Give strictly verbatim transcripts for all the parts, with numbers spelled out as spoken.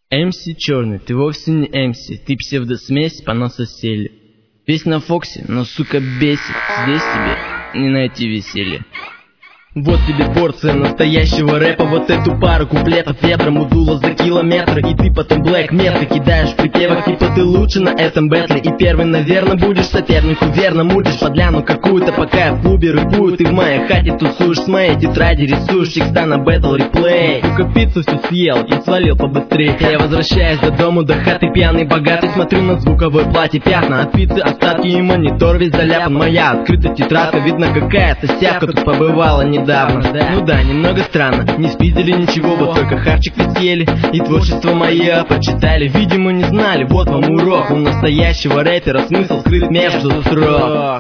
эм си черный, ты вовсе не эм си, ты псевдосмесь поноса сели. Весь на Фоксе, но сука бесит, здесь тебе не найти веселье. Вот тебе порция настоящего рэпа, вот эту пару куплетов ветром удуло за километры. И ты потом блэк метры кидаешь в припевах, типа ты лучше на этом бэтле. И первый, наверное, будешь сопернику верно мутишь подляну какую-то, пока я в клубе рыпую. Ты в моей хате тусуешь, с моей тетради рисуешь текста на бэтл реплей. Сука, пиццу всю съел и свалил побыстрее. Я возвращаюсь до дому, до хаты пьяный, богатый, смотрю на звуковой плате пятна от пиццы, остатки и монитор весь заляпан. Моя открытая тетрадка, видно какая-то сявка тут побывала недавно. Ну да, немного странно, не спиздили ничего, вот только хавчик ведь съели. И творчество мое прочитали, видимо не знали. Вот вам урок, у настоящего рэпера смысл скрыт между строк.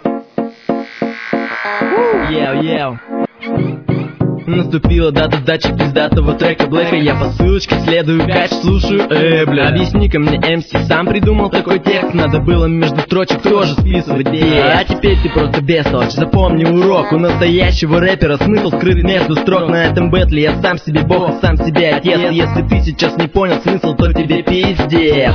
Йоу-йоу. Наступила дата сдачи пиздатого трека Блэка. Я по ссылочке следую, кач, слушаю, э, бля. Объясни-ка мне, эм си, сам придумал такой текст? Надо было между строчек тоже списывать текст. А теперь ты просто бестолочь, запомни урок. У настоящего рэпера смысл скрыт между строк. На этом бэтле я сам себе бог, сам себе отец. Если ты сейчас не понял смысл, то тебе пиздец.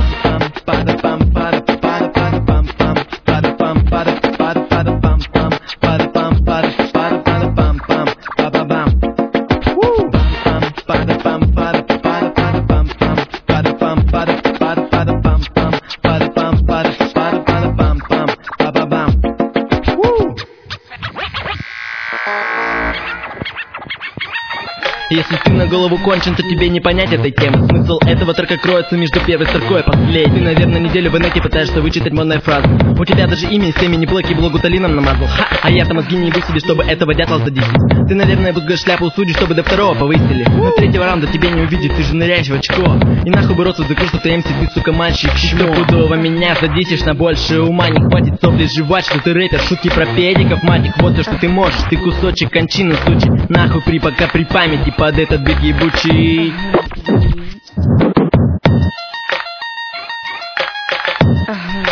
Если ты на голову кончен, то тебе не понять этой темы. Смысл этого трека кроется между первой строкой и последней. Ты, наверное, неделю в инете пытаешься вычитать модные фразы. У тебя даже имя из имени Блэк и блогу талином намазал. Ха! А я-то мозги не ебу себе, чтобы этого дятла задесить. Ты, наверное, будешь шляпу судить, чтобы до второго повысили. Но третьего раунда тебе не увидеть, ты же ныряешь в очко. И нахуй бы рот закрыл, что ты эм си, ты, сука, мальчик. Стопудово меня задесишь, на больше ума не хватит сопли жевать, что ты рэпер, шутки про педиков, матик. Вот все, что ты можешь, ты кусочек кончины, сучи. Нахуй при пока при памяти под этот бит ебучий. Ага.